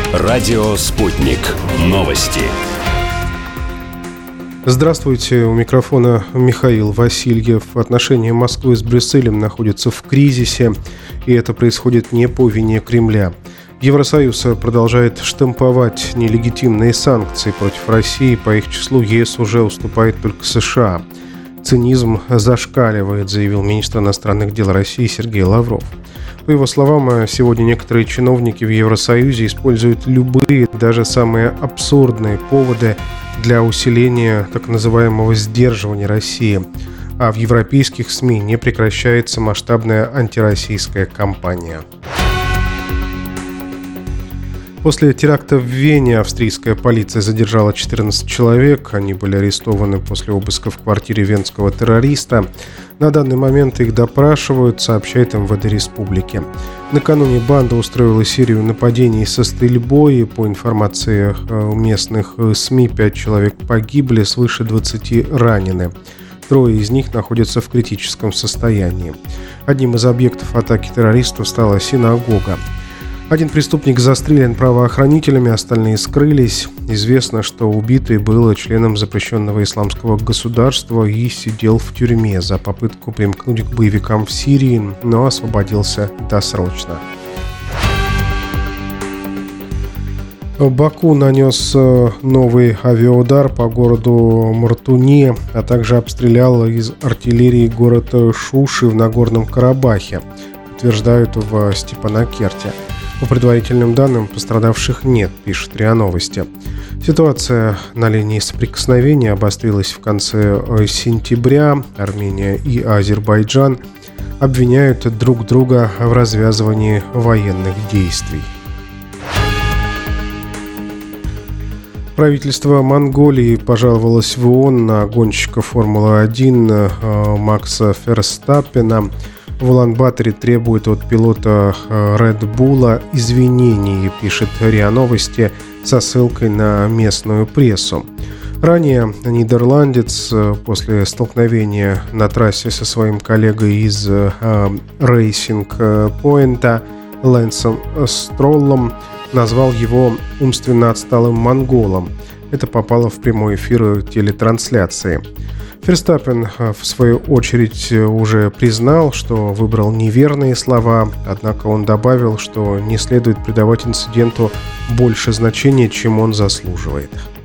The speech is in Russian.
Радио «Спутник». Новости. Здравствуйте, у микрофона Михаил Васильев. Отношения Москвы с Брюсселем находятся в кризисе, и это происходит не по вине Кремля. Евросоюз продолжает штамповать нелегитимные санкции против России. По их числу ЕС уже уступает только США. Цинизм зашкаливает, заявил министр иностранных дел России Сергей Лавров. По его словам, сегодня некоторые чиновники в Евросоюзе используют любые, даже самые абсурдные поводы для усиления так называемого сдерживания России. А в европейских СМИ не прекращается масштабная антироссийская кампания. После теракта в Вене австрийская полиция задержала 14 человек. Они были арестованы после обыска в квартире венского террориста. На данный момент их допрашивают, сообщает МВД республики. Накануне банда устроила серию нападений со стрельбой. По информации местных СМИ, 5 человек погибли, свыше 20 ранены. 3 из них находятся в критическом состоянии. Одним из объектов атаки террористов стала синагога. Один преступник застрелен правоохранителями, остальные скрылись. Известно, что убитый был членом запрещенного исламского государства и сидел в тюрьме за попытку примкнуть к боевикам в Сирии, но освободился досрочно. Баку нанес новый авиаудар по городу Мартуни, а также обстрелял из артиллерии город Шуши в Нагорном Карабахе, утверждают в Степанакерте. По предварительным данным, пострадавших нет, пишет РИА Новости. Ситуация на линии соприкосновения обострилась в конце сентября. Армения и Азербайджан обвиняют друг друга в развязывании военных действий. Правительство Монголии пожаловалось в ООН на гонщика Формулы-1 Макса Ферстаппена. В Улан-Баторе требует от пилота Red Bull извинений, пишет РИА Новости со ссылкой на местную прессу. Ранее нидерландец после столкновения на трассе со своим коллегой из Racing Point Лэнсом Строллом назвал его умственно отсталым монголом. Это попало в прямой эфир телетрансляции. Ферстаппен, в свою очередь, уже признал, что выбрал неверные слова, однако он добавил, что не следует придавать инциденту больше значения, чем он заслуживает.